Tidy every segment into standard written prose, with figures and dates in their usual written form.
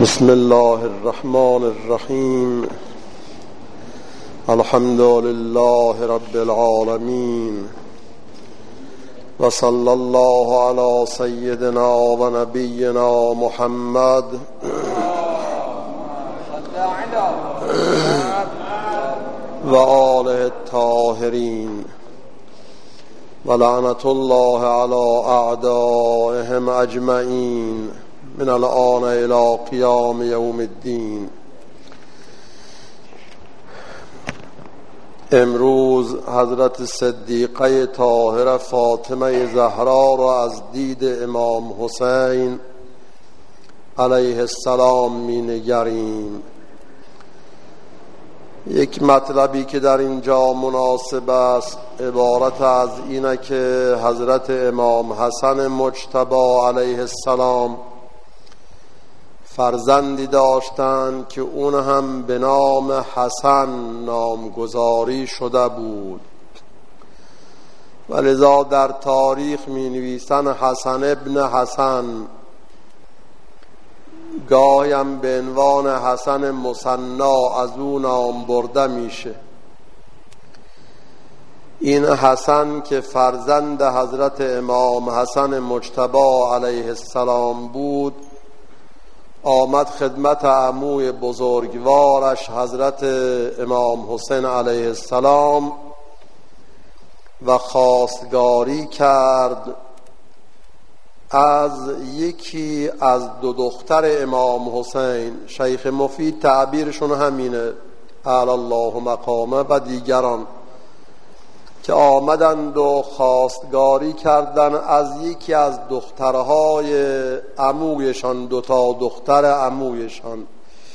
بسم الله الرحمن الرحیم. الحمد لله رب العالمین و صلی الله علی سیدنا و نبینا محمد و آله الطاهرین و لعنت الله علی اعدائهم اجمعین من الآن الى قیام یوم الدین. امروز حضرت صدیقه طاهره فاطمه زهرا را از دید امام حسین علیه السلام می نگریم. یک مطلبی که در اینجا مناسب است عبارت از اینه که حضرت امام حسن مجتبی علیه السلام فرزندی داشتند که اون هم به نام حسن نامگذاری شده بود و لذا در تاریخ می نویسن حسن ابن حسن، گاهی هم به عنوان حسن مثنا از اون نام برده میشه. این حسن که فرزند حضرت امام حسن مجتبی علیه السلام بود آمد خدمت عموی بزرگوارش حضرت امام حسین علیه السلام و خواستگاری کرد از یکی از دو دختر امام حسین. شیخ مفید تعبیرشون همینه، اعلی الله مقامه، و دیگران که آمدند و خواستگاری کردن از یکی از دخترهای عمویشان، دوتا دختر عمویشان،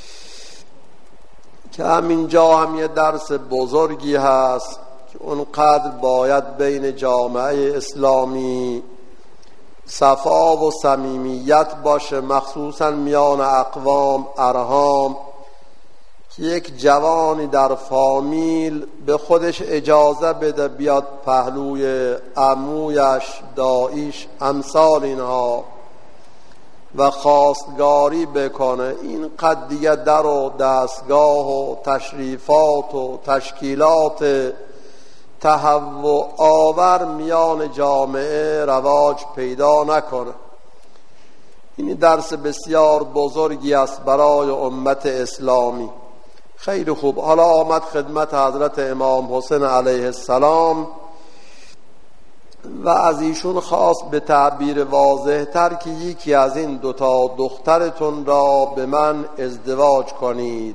که همینجا هم یه درس بزرگی هست که اونقدر باید بین جامعه اسلامی صفا و صمیمیت باشه، مخصوصا میان اقوام ارحام، که یک جوانی در فامیل به خودش اجازه بده بیاد پهلوی عمویش، داییش، امثال اینها و خواستگاری بکنه. این قد دیگه در و دستگاه و تشریفات و تشکیلات تهوع آور میان جامعه رواج پیدا نکنه. این درس بسیار بزرگی است برای امت اسلامی. خیلی خوب، حالا آمد خدمت حضرت امام حسین علیه السلام و از ایشون خواست به تعبیر واضح تر که یکی از این دوتا دخترتون را به من ازدواج کنید.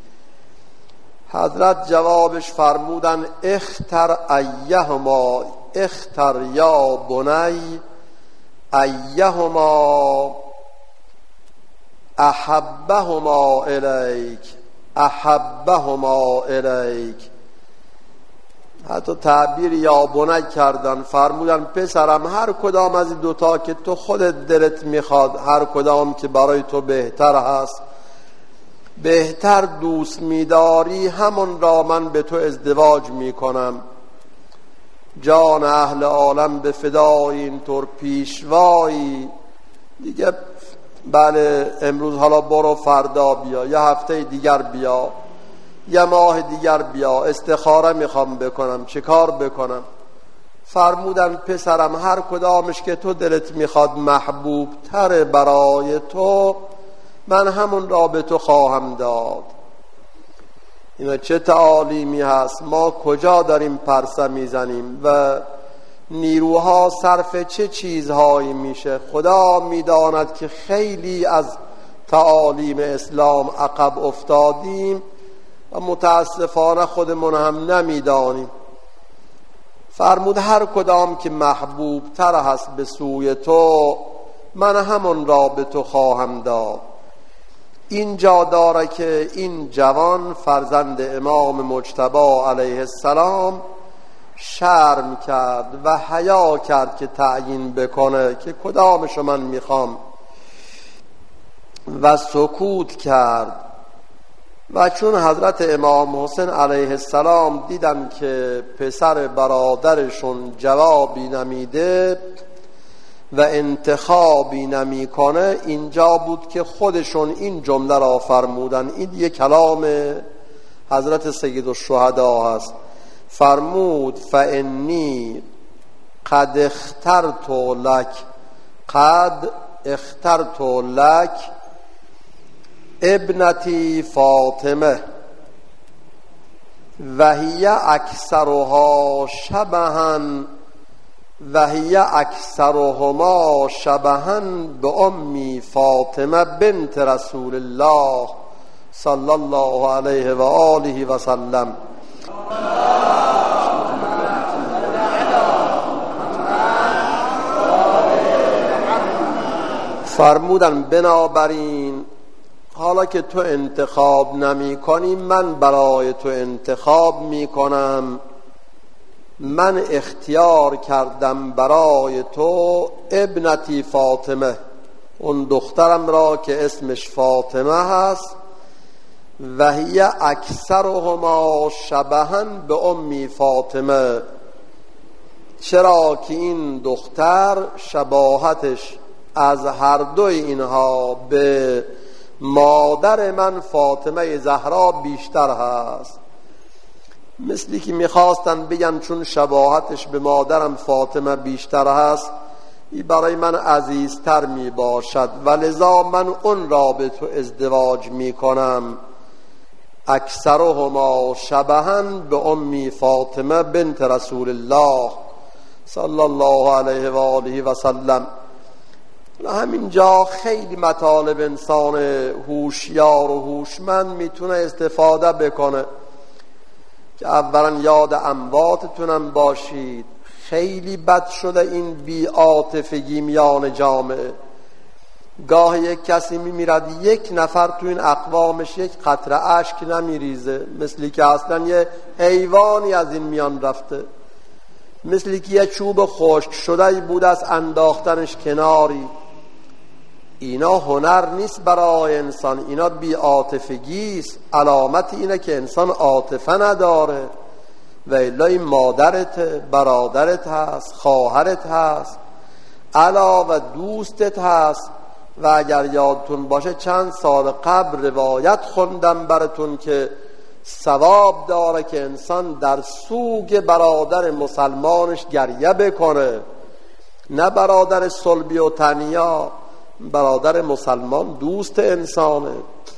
حضرت جوابش فرمودن اختر ایهما، اختر یا بنی ایهما احبهما الیک، احبهما الیک. حتی تعبیر یا بنی کردن، فرمودن پسرم هر کدام از این دوتا که تو خودت دلت میخواد، هر کدام که برای تو بهتر هست، بهتر دوست میداری، همون را من به تو ازدواج میکنم. جان اهل عالم به فدای اینطور پیشوایی دیگه. بله امروز حالا برو، فردا بیا، یه هفته دیگر بیا، یه ماه دیگر بیا، استخاره میخوام بکنم، چه کار بکنم؟ فرمودن پسرم هر کدامش که تو دلت میخواد محبوب تر برای تو، من همون را به تو خواهم داد. اینا چه تعالیمی هست! ما کجا داریم پرسه میزنیم و نیروها صرف چه چیزهایی میشه؟ خدا میداند که خیلی از تعالیم اسلام عقب افتادیم و متاسفانه خودمون هم نمیدانیم. فرمود هر کدام که محبوب تر هست به سوی تو، من همون را به تو خواهم داد. اینجا داره که این جوان فرزند امام مجتبی علیه السلام شرم کرد و حیا کرد که تعیین بکنه که کدامشو من میخوام و سکوت کرد. و چون حضرت امام حسین علیه السلام دیدن که پسر برادرشون جوابی نمیده، و انتخابی نمی کنه، اینجا بود که خودشون این جمله را فرمودن. این یک کلام حضرت سید الشهدا هست. فرمود فانی قد اخترت لک ابنتی فاطمه و هی اکثرها شبها و هی اکثرهما شبها به امی فاطمه بنت رسول الله صلی الله علیه و آله و سلم. فرمودن بنابراین حالا که تو انتخاب نمی کنی، من برای تو انتخاب می کنم. من اختیار کردم برای تو ابنتی فاطمه، اون دخترم را که اسمش فاطمه هست. و هی اکثرهما شبها به امی فاطمه، چرا که این دختر شباهتش از هر دوی اینها به مادر من فاطمه زهرا بیشتر هست. مثلی که میخواستن بگن چون شباهتش به مادرم فاطمه بیشتر هست، این برای من عزیزتر می باشد و لذا من اون را به تو ازدواج می کنم. اکثرهما شبها به امی فاطمه بنت رسول الله صلی الله علیه و آله و سلم. همینجا خیلی مطالب انسان هوشیار و هوشمند میتونه استفاده بکنه که اولا یاد امواتتونم باشید. خیلی بد شده این بی‌عاطفگی میان جامعه. گاه یک کسی میمیرد، یک نفر تو این اقوامش یک قطره اشک نمیریزه، مثلی که اصلا یه حیوانی از این میان رفته، مثلی که یه چوب خشک شده بود از انداختنش کناری. اینا هنر نیست برای انسان، اینا بی‌عاطفگی است. علامت اینه که انسان عاطفه نداره. و الا این مادرت، برادرت هست، خواهرت هست، علاوه دوستت هست. و اگر یادتون باشه چند سال قبل روایت خوندم براتون که ثواب داره که انسان در سوگ برادر مسلمانش گریه بکنه، نه برادر صلبی و تنیا، برادر مسلمان دوست انسانه.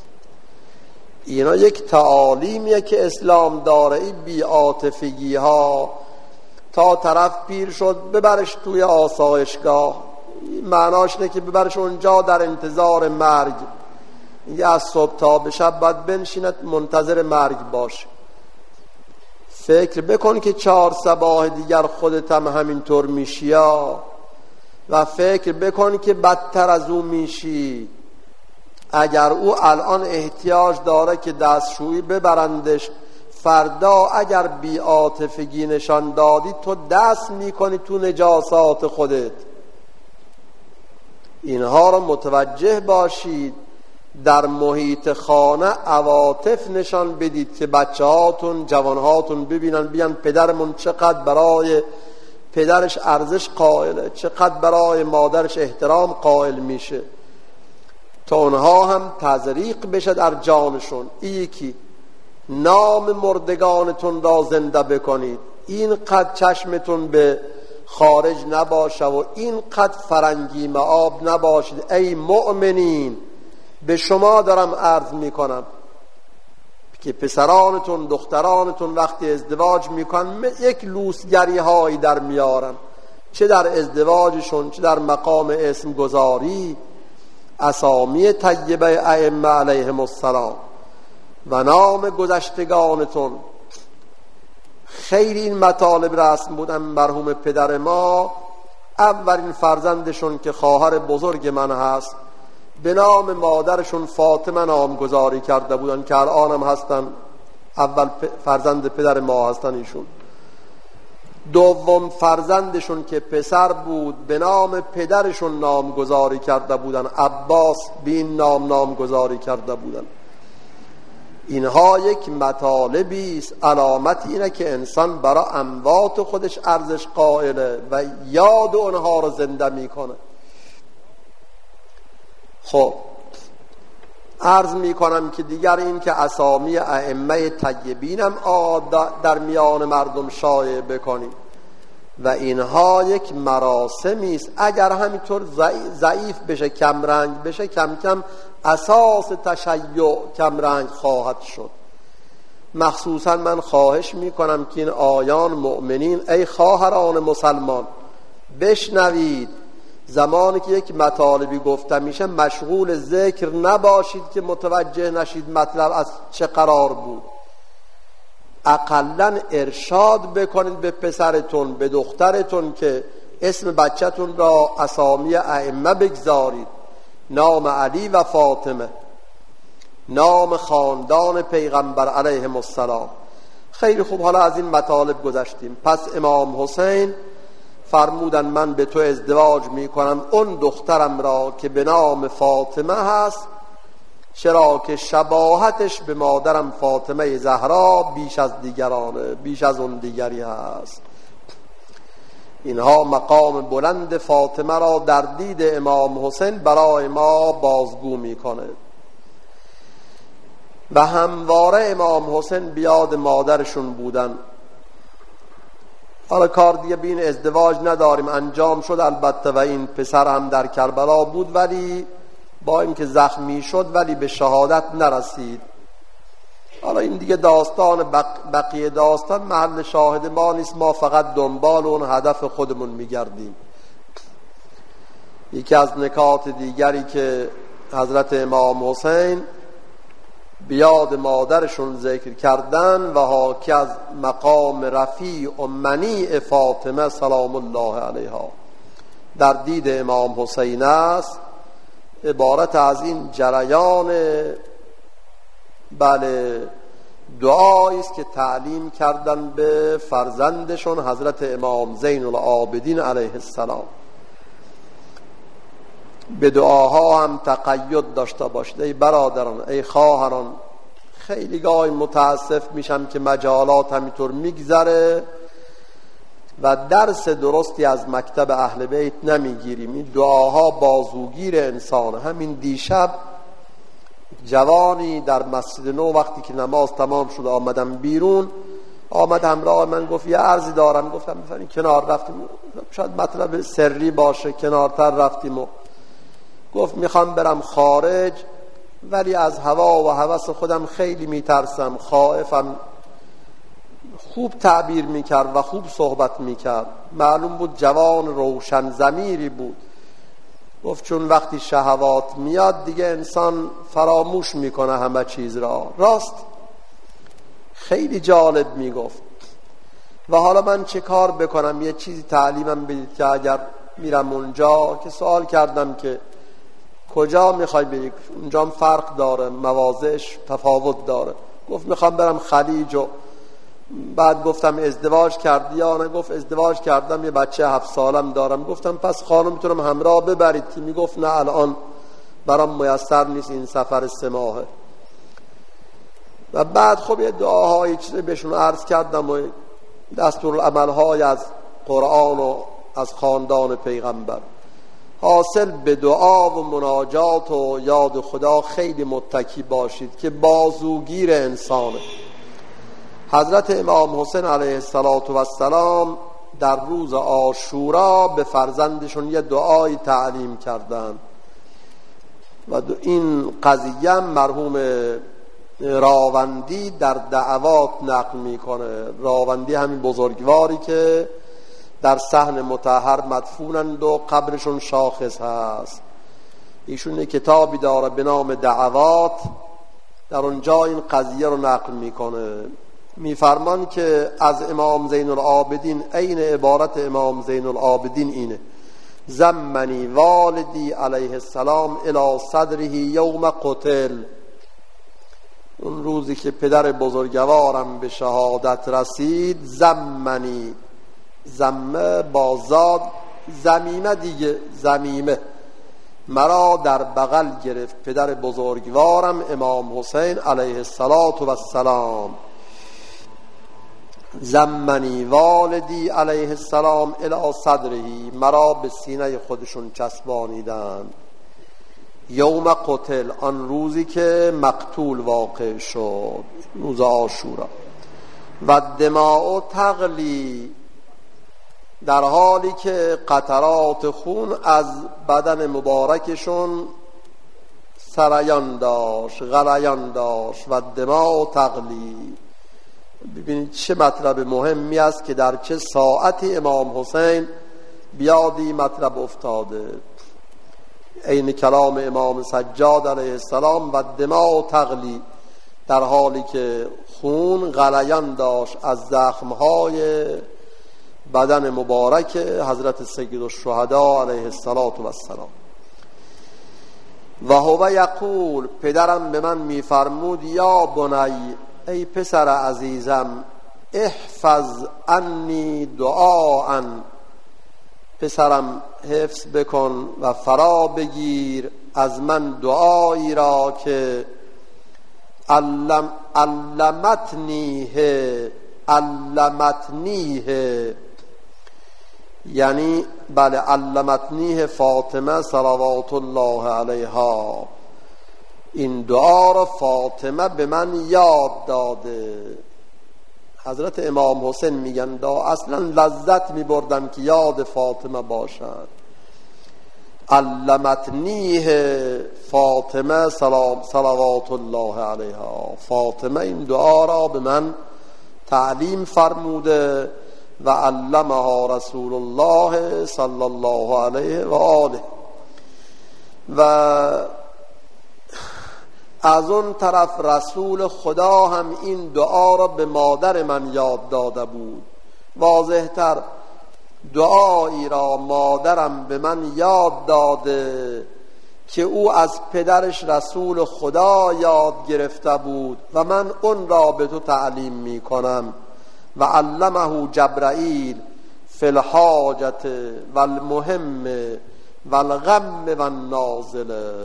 اینا یک تعالیمیه که اسلام داره. این بی‌عاطفگی ها، تا طرف پیر شد ببرش توی آسایشگاه، معناش اینه که ببرش اونجا در انتظار مرگ، یه از صبح تا به شب باید بنشیند منتظر مرگ باشه. فکر بکن که 4 صباح دیگر خودت هم همینطور میشی و فکر بکن که بدتر از اون میشی. اگر او الان احتیاج داره که دستشویی ببرندش، فردا اگر بی‌عاطفگی نشان دادی تو دست میکنی تو نجاسات خودت. اینها رو متوجه باشید. در محیط خانه عواطف نشان بدید که بچه هاتون، جوان هاتون ببینن، بیان پدرمون چقدر برای پدرش ارزش قائله، چقدر برای مادرش احترام قائل میشه، تا اونها هم تزریق بشه در جانشون. یکی نام مردگانتون را زنده بکنید، اینقدر چشمتون به خارج نباشه و اینقدر فرنگی معاب نباشید. ای مؤمنین، به شما دارم عرض میکنم که پسرانتون، دخترانتون وقتی ازدواج میکنن یک لوسگری هایی در میارن، چه در ازدواجشون چه در مقام اسم گذاری، اسامی طیبه ائمه علیهم السلام و نام گذشتگانتون. خیلی این مطالب رسم بودن. مرحوم پدر ما اولین فرزندشون که خواهر بزرگ من هست، به نام مادرشون فاطمه نامگذاری کرده بودن که الان هم هستن، اول فرزند پدر ما هستن ایشون. دوم فرزندشون که پسر بود به نام پدرشون نامگذاری کرده بودن، عباس به این نام نامگذاری کرده بودن. اینها یک مطالبی است، علامت اینه که انسان برای اموات خودش ارزش قائله و یاد اونها رو زنده میکنه. خب عرض میکنم که دیگر این که اسامی ائمه طیبین هم در میان مردم شایع بکنیم و اینها یک مراسمی است. اگر همینطور ضعیف بشه، کم رنگ بشه، کم کم اساس تشیع کم رنگ خواهد شد. مخصوصا من خواهش میکنم که این آیان مؤمنین، ای خواهران مسلمان، بشنوید. زمانی که یک مطالبی گفته میشه مشغول ذکر نباشید که متوجه نشید مطلب از چه قرار بود. اقلن ارشاد بکنید به پسرتون، به دخترتون که اسم بچه‌تون را اسامی ائمه بگذارید، نام علی و فاطمه، نام خاندان پیغمبر علیهم السلام. خیلی خوب، حالا از این مطالب گذشتیم. پس امام حسین فرمودن من به تو ازدواج میکنم اون دخترم را که به نام فاطمه هست، چرا که شباهتش به مادرم فاطمه زهرا بیش از دیگرانه، بیش از اون دیگری هست. اینها مقام بلند فاطمه را در دید امام حسین برای ما بازگو میکنه و همواره امام حسین بیاد مادرشون بودن. حالا کار دیگه بین ازدواج نداریم، انجام شد البته و این پسر هم در کربلا بود، ولی با اینکه زخمی شد ولی به شهادت نرسید. حالا این دیگه داستان بقیه داستان محل شاهد ما نیست، ما فقط دنبال اون هدف خودمون میگردیم. یکی از نکات دیگری که حضرت امام حسین بیاد مادرشون ذکر کردن و حاکی از مقام رفیع و منیع فاطمه سلام الله علیها در دید امام حسین است، عبارت از این جریان دعایی است که تعلیم کردن به فرزندشون حضرت امام زین العابدین علیه السلام. به دعاها هم تقید داشته باشید. ای برادران، ای خواهران، خیلی گاهی متاسف میشم که مجالات همینطور میگذره و درس درستی از مکتب اهل بیت نمیگیریم. این دعاها بازوگیر انسانه. همین دیشب جوانی در مسجد نو وقتی که نماز تمام شد آمدم بیرون، آمد همراه من، گفت یه عرضی دارم. گفتم بفرمایید. کنار رفتیم، شاید مطلب سری باشه، کنارتر رفتیم و گفت میخوام برم خارج ولی از هوا و هوس خودم خیلی میترسم، خائفم. خوب تعبیر میکرد و خوب صحبت میکرد، معلوم بود جوان روشن ضمیری بود. گفت چون وقتی شهوات میاد دیگه انسان فراموش میکنه همه چیز را. راست، خیلی جالب میگفت. و حالا من چه کار بکنم؟ یه چیزی تعلیمم بدید که اگر میرم اونجا، که سوال کردم که کجا میخوای بری؟ اونجا هم فرق داره، مواضعش تفاوت داره. گفت میخوام برم خلیج. و بعد گفتم ازدواج کردی یا نه؟ گفت ازدواج کردم، یه بچه 7 سالم دارم. گفتم پس خانم میتونم همراه ببرید؟ که میگفت نه الان برام میسر نیست، این سفر 3 ماهه. و بعد خب یه دعاهای چیزی بهشون عرض کردم و دستورالعمل‌های از قرآن و از خاندان پیغمبر. حاصل به دعا و مناجات و یاد خدا خیلی متکی باشید که بازوگیر انسانه. حضرت امام حسین علیه السلام در روز عاشورا به فرزندشون یه دعای تعلیم کردن و این قضیه مرحوم راوندی در دعوات نقل میکنه. راوندی همین بزرگواری که در صحن مطهر مدفونند و قبرشون شاخص هست. ایشون کتابی داره به نام دعوات، در اونجا این قضیه رو نقل میکنه. میفرمان که از امام زین العابدین، عین عبارت امام زین العابدین اینه: زمنی والدی علیه السلام الی صدره یوم قتل. اون روزی که پدر بزرگوارم به شهادت رسید، زمنی، زمه بازاد، زمیمه دیگه، زمیمه مرا در بغل گرفت پدر بزرگوارم امام حسین علیه السلام. زمنی والدی علیه السلام الی صدرهی، مرا به سینه خودشون چسبانیدند. یوم قتل، آن روزی که مقتول واقع شد، روز عاشورا. و دماء تغلی، در حالی که قطرات خون از بدن مبارکشون سریان داشت، غلیان داشت. و دماء تغلی، ببینید چه مطلب مهمی است که در چه ساعتی امام حسین بیادی مطلب افتاده. عین کلام امام سجاد علیه السلام. و دماء تغلی، در حالی که خون غلیان داشت از زخمهای بدن مبارک حضرت سید الشهدا علیه السلام. و هو یقول، پدرم به من میفرمود یا بنی، ای پسر عزیزم، احفظ عنی دعاء، پسرم حفظ بکن و فرا بگیر از من دعایی را که علمتنیه، یعنی بله، علمتنیه فاطمه صلوات الله علیها، این دعا را فاطمه به من یاد داده. حضرت امام حسین میگن اصلا لذت میبردم که یاد فاطمه باشد. علمتنیه فاطمه صلوات الله علیها، فاطمه این دعا را به من تعلیم فرموده. و علمها رسول الله صلی الله علیه و آله. و از اون طرف رسول خدا هم این دعا را به مادر من یاد داده بود. واضح‌تر، دعایی را مادرم به من یاد داده که او از پدرش رسول خدا یاد گرفته بود و من اون را به تو تعلیم می کنم. و علمه جبرائیل فی الحاجت و المهم و الغم و النازله.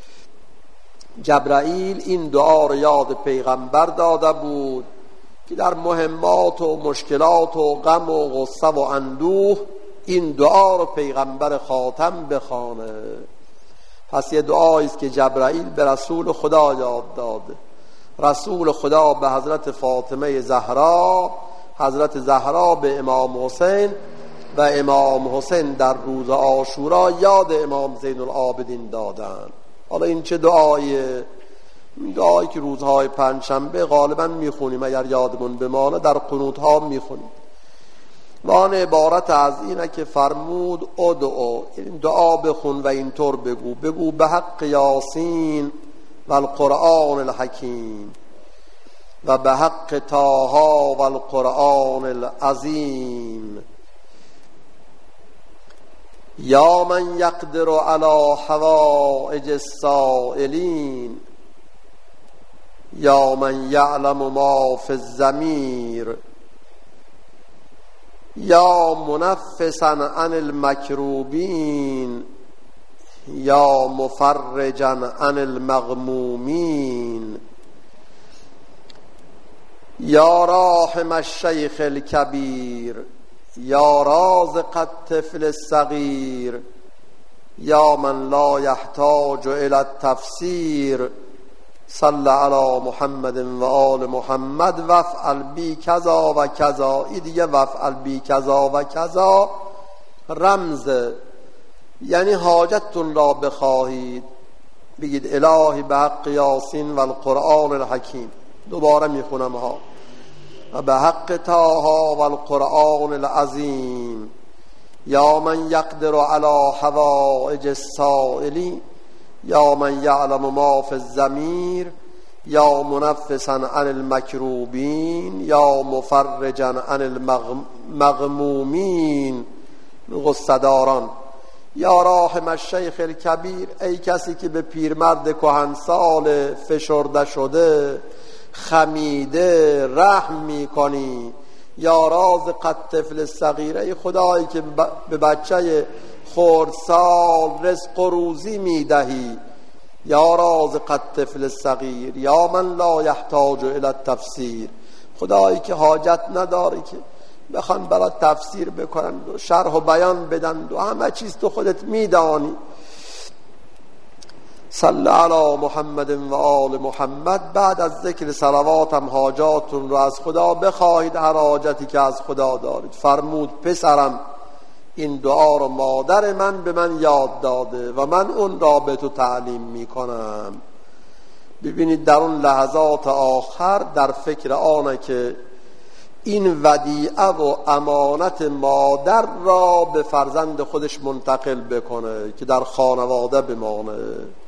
جبرائیل این دعا را یاد پیغمبر داده بود که در مهمات و مشکلات و غم و غصه و اندوه این دعا را پیغمبر خاتم بخوانه. پس یه دعایی است که جبرائیل به رسول خدا یاد داده. رسول خدا به حضرت فاطمه زهرا، حضرت زهرا به امام حسین و امام حسین در روز عاشورا یاد امام زین العابدین دادن. حالا این چه دعاییه؟ دعایی که روزهای پنجشنبه غالبا میخونیم، اگر یادمون بمانه در قنوت ها میخونیم. و آن عبارت از اینه که فرمود ادعو، این دعا بخون و اینطور بگو به حق یاسین و القرآن الحکیم و به حق طاها و القرآن العظیم. یا من یقدر علی حوائج السائلین، یا من یعلم ما فی الضمیر، یا منفسا عن المکروبین، یا مفرجا عن المغمومین، یا راحم الشیخ الکبیر، یا رازق الطفل الصغیر، یا من لا یحتاج الی التفسیر، صلی علی محمد و آل محمد وفعل بی کذا و کذا. این دیگه وفعل بی کذا و کذا رمزه، یعنی حاجتتون را بخواهید، بگید الهی به حق یاسین و القرآن الحکیم. دوباره میخونم ها. و به حق طاها و القرآن العظیم، یا من یقدر علی حوائج السائلین، یا من یعلم ما فی الضمیر، یا منفسا عن المکروبین، یا مفرجا عن المغمومین، غصه‌داران. یا راحم الشیخ الکبیر، ای کسی که به پیرمرد کهنسال فشرده شده خمیده رحم میکنی. یا رازق الطفل الصغیر، ای خدایی که به بچه خردسال رزق و روزی میدهی یا رازق الطفل صغیر یا من لا یحتاج الی التفسیر. خدایی که حاجت نداری که بخوان برای تفسیر بکنند و شرح و بیان بدند و همه چیز تو خودت میدانی. صلی علی محمد و آل محمد. بعد از ذکر صلوات هم حاجاتون رو از خدا بخواهید، هر حاجتی که از خدا دارید. فرمود پسرم این دعا رو مادر من به من یاد داده و من اون را به تو تعلیم میکنم. ببینید در اون لحظات آخر در فکر آنه که این ودیعه و امانت مادر را به فرزند خودش منتقل بکنه که در خانواده بمانه.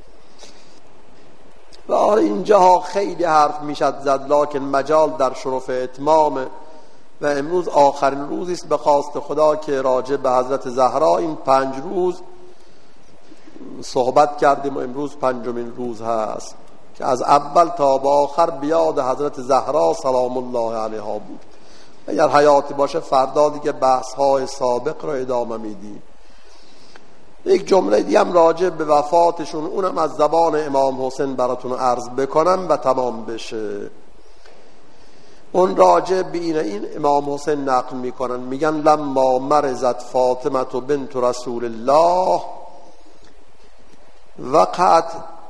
و اینجاها خیلی حرف میشد زد، لکن مجال در شرف اتمامه و امروز آخرین روزی است به خواست خدا که راجع به حضرت زهرا این 5 روز صحبت کردیم و امروز 5مین روز هست که از اول تا به آخر بیاد حضرت زهرا سلام الله علیها بود. اگر حیاتی باشه فردا دیگه بحث های سابق رو ادامه میدیم. یک جمله دیگه هم راجع به وفاتشون، اونم از زبان امام حسین براتون عرض بکنم و تمام بشه. اون راجع به این امام حسین نقل میکنن، میگن لما مرضت فاطمه بنت رسول الله وقعت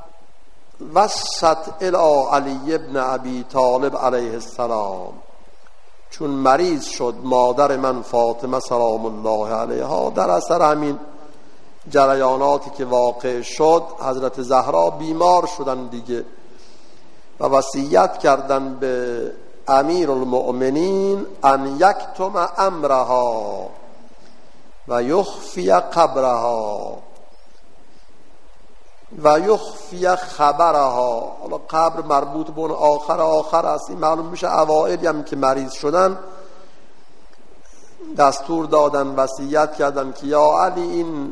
وسط الی علی ابن ابی طالب علیه السلام. چون مریض شد مادر من فاطمه سلام الله علیها، در اثر همین جریاناتی که واقع شد حضرت زهرا بیمار شدن دیگه و وصیت کردن به امیر المؤمنین ان یکتم امرها و یخفی قبرها و یخفی خبرها. حالا قبر مربوط به اون آخر است. این معلوم میشه اوائلی هم که مریض شدن دستور دادن، وصیت کردن که یا علی این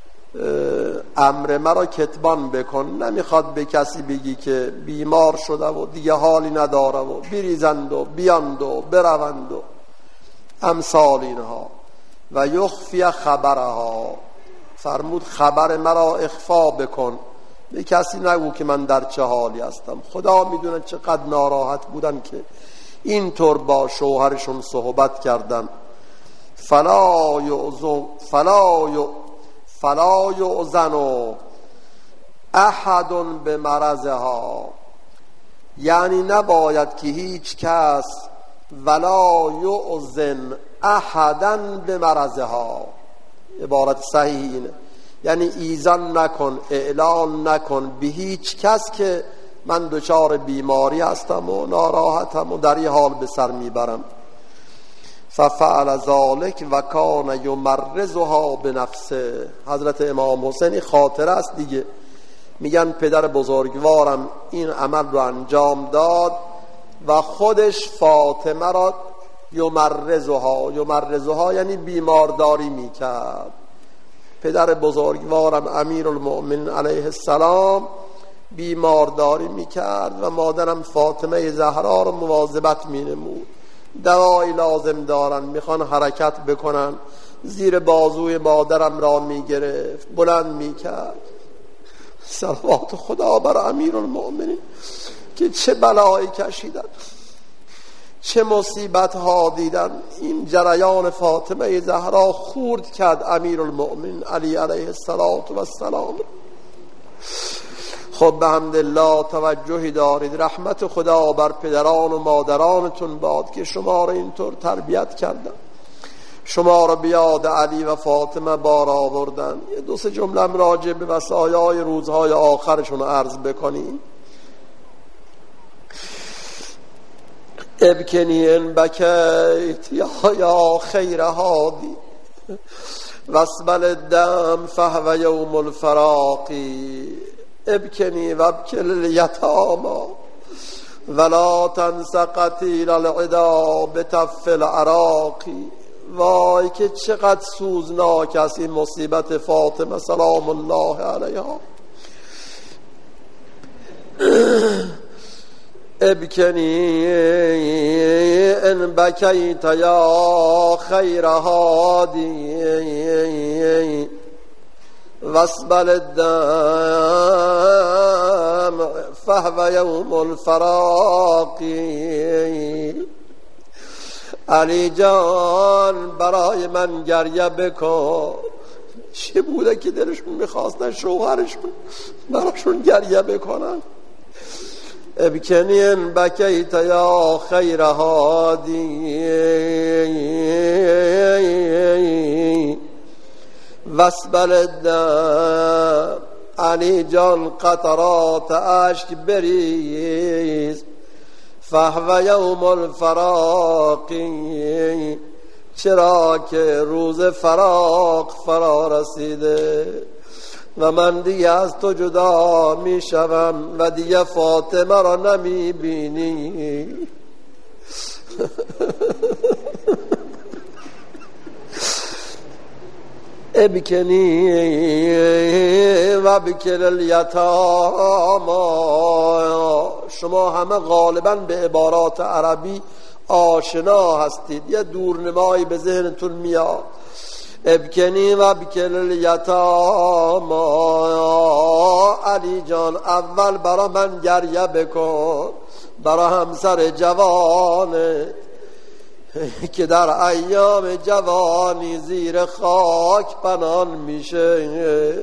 امر مرا کتمان بکن، نمیخواد به کسی بگی که بیمار شده و دیگه حالی نداره و بریزند و بیاند و بروند و امثال اینها. و یخفی خبرها، فرمود خبر مرا اخفا بکن، به کسی نگو که من در چه حالی هستم. خدا میدونه چقدر ناراحت بودن که اینطور با شوهرشون صحبت کردن. فلا یؤذن احد به مرضها، یعنی نباید که هیچ کس ولا یؤذن احدا به مرضها. عبارت صحیح اینه، یعنی ایذان نکن، اعلان نکن به هیچ کس که من دچار بیماری هستم و ناراحتم و در این حال به سر میبرم. ففعل ذلك و کان یمرضها بنفسه. حضرت امام حسین خاطره است دیگه، میگن پدر بزرگوارم این عمل رو انجام داد و خودش فاطمه را یمرضها یعنی بیمارداری میکرد. پدر بزرگوارم امیرالمؤمنین علیه السلام بیمارداری میکرد و مادرم فاطمه زهرا رو مواظبت مینمود. دوایی لازم دارن، میخوان حرکت بکنن، زیر بازوی مادرم را میگرفت، بلند میکرد. صلوات خدا بر امیرالمؤمنین که چه بلایی کشیدن، چه مصیبت ها دیدن. این جریان فاطمه زهرا خورد کرد امیرالمؤمنین علی علیه السلام. خب به حمدالله توجهی دارید. رحمت خدا بر پدران و مادرانتون باد که شما رو اینطور تربیت کردن، شما رو بیاد علی و فاطمه بار آوردن. یه 2-3 جمله راجع به وصایای روزهای آخرشون عرض بکنیم. ابکنی ان بکیت یا خیر هادی واسبل الدم فهو یوم الفراقی. ابکنی و ابکل الیتاما ولا تنس قتیل العدا بتف العراقی. وای که چقدر سوزناک است این مصیبت فاطمه سلام الله علیها. ابکنی ان بکیت یا خیر هادی واسبل الدمع فهو یوم الفراق. علی جان برای من گریه بکن. چه بوده که دلشون میخواستن شوهرشون براشون گریه بکنن. ابکنین بکیت یا خیر هادی واسبل الدم. علی جان قطرات اشک بریز. فهو یوم الفراق. چرا که روز فراق فرا رسیده و من دیگه از تو جدا می شوم و دیگه فاطمه را نمی بینی. ابکنی و بکل الیتاما. شما همه غالبا به عبارات عربی آشنا هستید، یه دورنمایی به ذهنتون میاد. ابکنی و بکل الیتاما. علی جان اول برا من گریه بکن، برا همسر جوانه که در ایام جوانی زیر خاک پنهان میشه.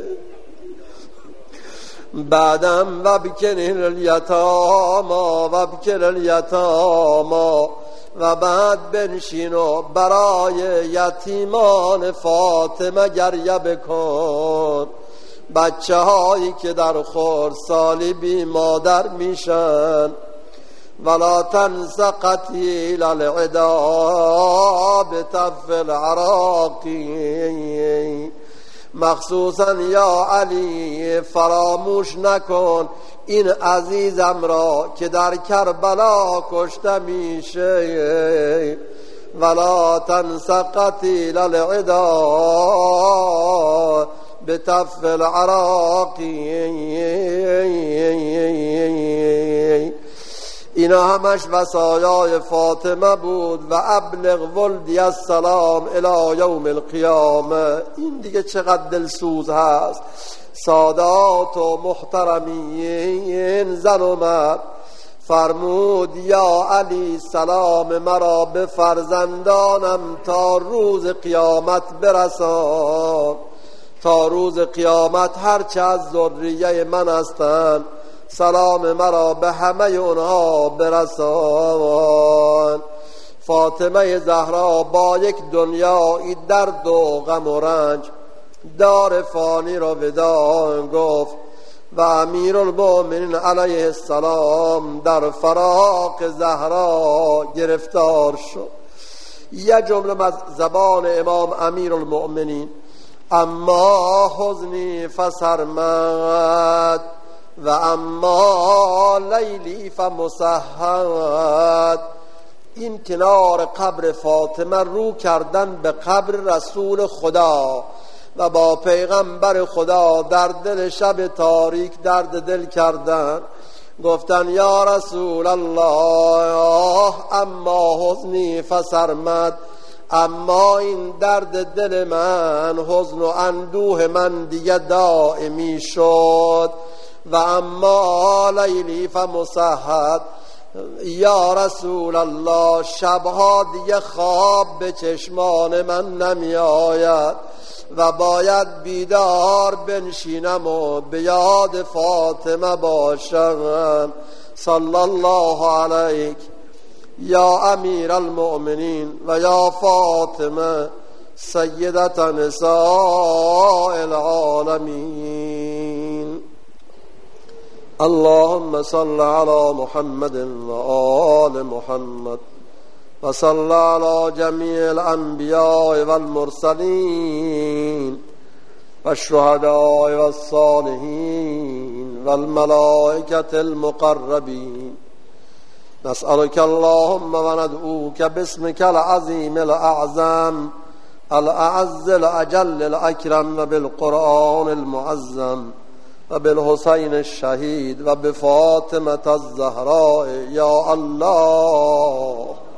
بعدم و بکن الیتاما و بکن الیتاما. و بعد بنشین و برای یتیمان فاطمه گریه بکن. بچه هایی که در خردسالی بی مادر میشن. ولا تنس قتیل العدا بتف العراقی. مخصوصا یا علی فراموش نکن این عزیزم را که در کربلا کشته میشه. ولا تنس قتیل العدا بتف العراقی. اینا همش وصایای فاطمه بود. و ابلغ ولدی السلام الی یوم القیامه. این دیگه چقدر دلسوز هست. سادات و محترمین زن و مرد فرمود یا علی سلام مرا به فرزندانم تا روز قیامت برسان. تا روز قیامت هرچه از ذریه من هستند سلام مرا به همه اونها برسان. فاطمه زهرا با یک دنیای درد و غم و رنج دار فانی را وداع گفت و امیرالمؤمنین علیه السلام در فراق زهرا گرفتار شد. یه جمله از زبان امام امیرالمؤمنین: اما حزنی فسرمد و اما لیلی فمسهد. این کنار قبر فاطمه رو کردن به قبر رسول خدا و با پیغمبر خدا در دل شب تاریک درد دل کردن. گفتن یا رسول الله اما حزنی فسرمد. اما این درد دل من، حزن و اندوه من دیگه دائمی شد. و اما لیلی فمسهد. یا رسول الله شبها دیگه خواب به چشمان من نمی آید و باید بیدار بنشینم و به یاد فاطمه باشم. صلی الله علیک یا امیر المؤمنین و یا فاطمه سیدت نساء العالمین. اللهم صل على محمد و آل محمد و صل على جمیع الانبیاء والمرسلین و الشهداء والصالحین والملائکة المقربین. نسألك اللهم و ندعوك باسمك العظیم الاعظم الاعز الاجل الاکرم و بالقرآن المعظم و بالحسین الشهید و بفاطمة الزهراء یا الله.